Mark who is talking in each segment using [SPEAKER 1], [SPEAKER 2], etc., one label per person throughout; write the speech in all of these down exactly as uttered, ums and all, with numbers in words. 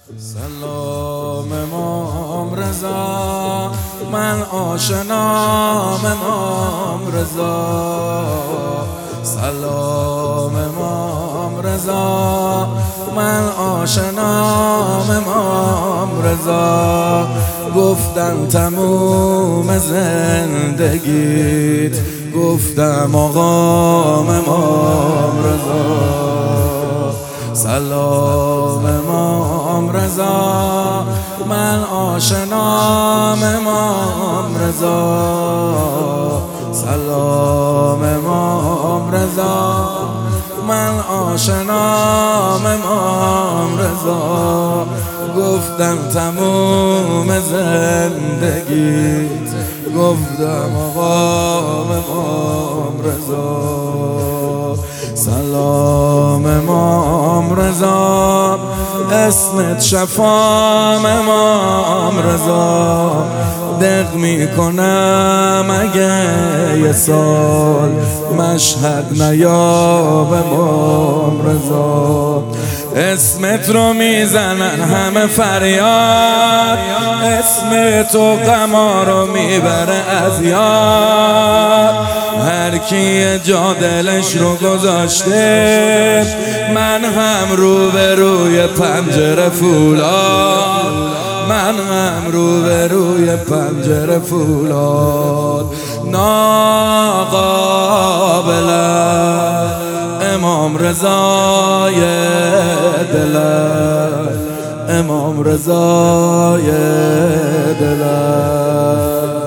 [SPEAKER 1] سلام امام رضا، من آشنام امام رضا. سلام امام رضا، من آشنام امام رضا. گفتم تموم زندگیت، گفتم آقام امام رضا. سلام امام رضا، من آشنام امام رضا. سلام امام رضا، من آشنام امام رضا. گفتم تموم زندگیت، گفتم آقام امام رضا. سلام امام رضا، اسمت شفام امام رضا. دق میکنم اگه یه سال مشهد نیاب امام رضا. اسمت رو میزنن همه فریاد، اسمت و غما رو میبره از یاد. هر کی جا دلش رو گذاشته، من هم رو به روی پنجره فولاد، من هم رو به روی پنجره فولاد. ناقابلم امام رضای دلم، امام رضای دلم.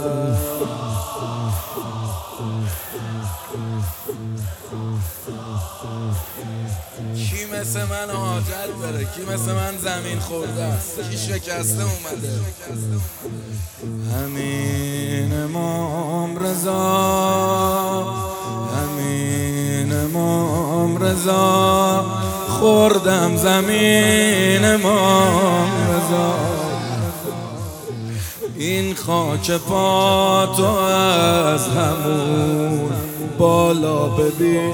[SPEAKER 1] کی مثل من حاجت داره؟ کی مثل من زمین خورده است؟ کی شکسته اومده؟ همین امام رضا، همین امام رضا. خوردم زمین امام رضا. این خاک پا تو از همون بالا ببین،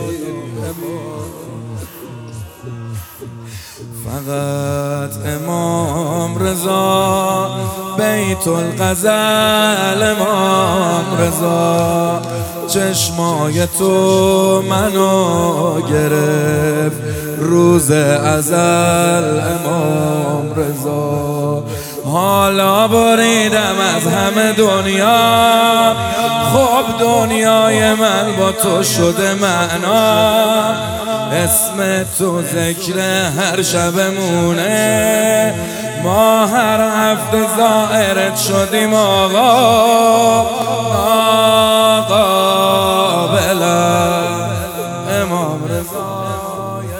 [SPEAKER 1] فقط امام رضا. بیت الغزل امام رضا. چشمای تو منو گرفت روز ازل امام رضا. حالا بریدم از همه دنیا، خب دنیای من با تو شده معنا. اسم تو ذکر هر شبمونه، ما هر هفته زائرت شدیم آقا. ناقابلم امام رضای